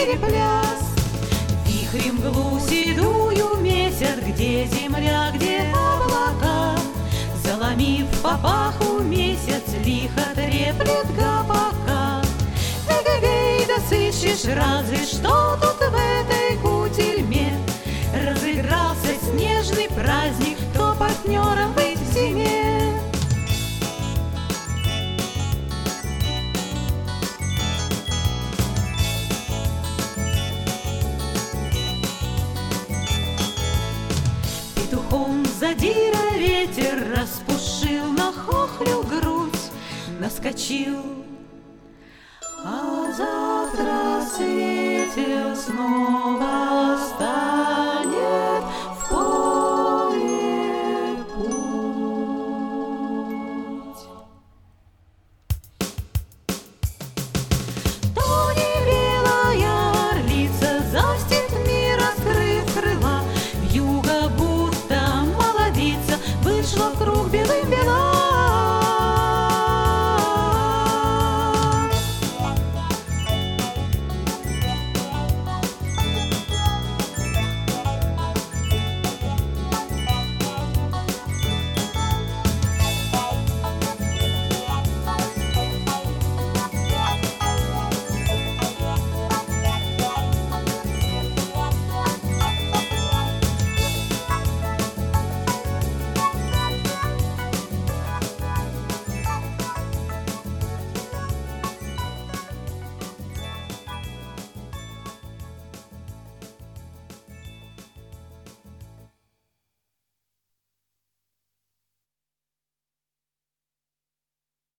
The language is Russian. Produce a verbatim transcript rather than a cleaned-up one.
перепляс. Вихрем мглу седую месяц, где земля, где облака. Заломив папаху месяц, лихо треплет гопака. Эгегей, да сыщешь разве что тут в этой кутерьме. Разыгрался снежный праздник, кто партнером быть в зиме. Петухом задира ветер распушил на хохлю грудь, наскочил. А завтра светил снова стал.